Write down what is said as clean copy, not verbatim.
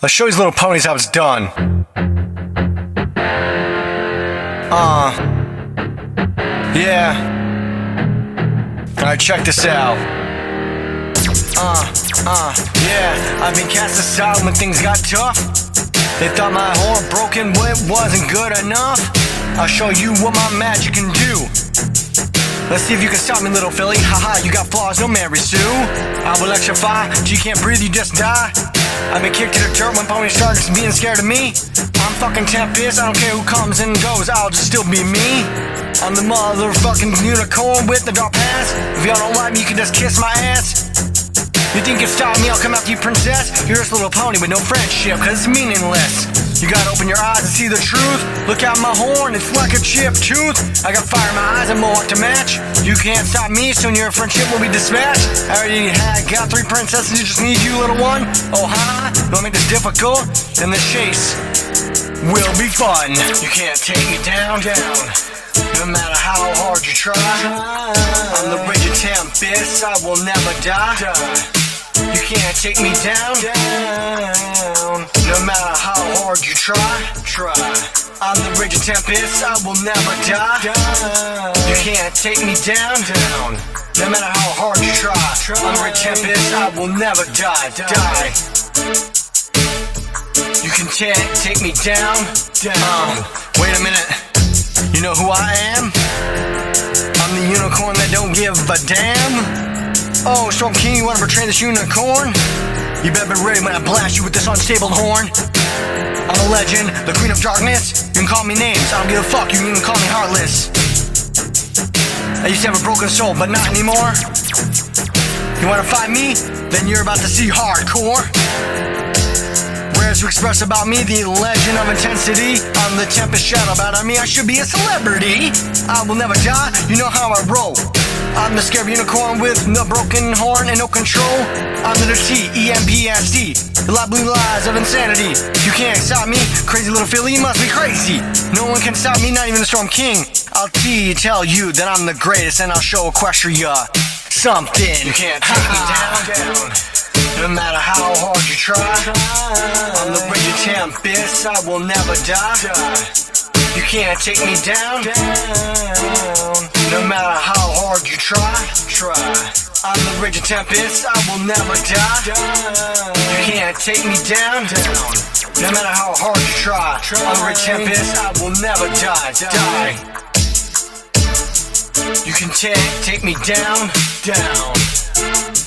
Let's show these little ponies how it's done. Yeah. Alright, check this out. Yeah. I've been cast aside when things got tough. They thought my horn broken whip wasn't good enough. I'll show you what my magic can do. Let's see if you can stop me, little Philly. Haha, you got flaws, no Mary Sue. I will electrify, you can't breathe, you just die. I've been kicked to the dirt when ponies start being scared of me. I'm fucking Tempest, I don't care who comes and goes, I'll just still be me. I'm the motherfucking unicorn with the dark past. If y'all don't like me, you can just kiss my ass. You think you can stop me, I'll come after you, princess. You're just a little pony with no friendship, cause it's meaningless. You gotta open your eyes and see the truth. Look out my horn, it's like a chipped tooth. I got fire in my eyes and mohawk to match. You can't stop me, soon your friendship will be dispatched. I already got 3 princesses, you just need you, little one. Oh hi, don't make this difficult, then the chase will be fun. You can't take me down, no matter how hard you try. I'm the rigid tempest, I will never die. You can't take me down, no matter how hard you try. I'm the rigid tempest, I will never die. You can't take me down, no matter how hard you try. I'm the rigid tempest, I will never die. You can take me down. Wait a minute, you know who I am? I'm the unicorn that don't give a damn. Oh, Storm King, you wanna betray this unicorn? You better be ready when I blast you with this unstable horn. I'm a legend, the queen of darkness. You can call me names, I don't give a fuck, you can even call me heartless. I used to have a broken soul, but not anymore. You wanna fight me? Then you're about to see hardcore. Whereas to express about me, the legend of intensity. I'm the Tempest shadow, about me I should be a celebrity. I will never die, you know how I roll. I'm the scared unicorn with no broken horn and no control. I'm the T-E-M-P-S-D, the light blue lies of insanity. You can't stop me, crazy little Philly, you must be crazy. No one can stop me, not even the Storm King. I'll tell you that I'm the greatest, and I'll show Equestria something. You can't take me down, no matter how hard you try. I'm the rigid tempest, I will never die. You can't take me down, no matter how hard you try. I'm the rigid tempest, I will never die. You can't take me down, no matter how hard you try. I'm the rigid tempest, I will never die. You can take me down.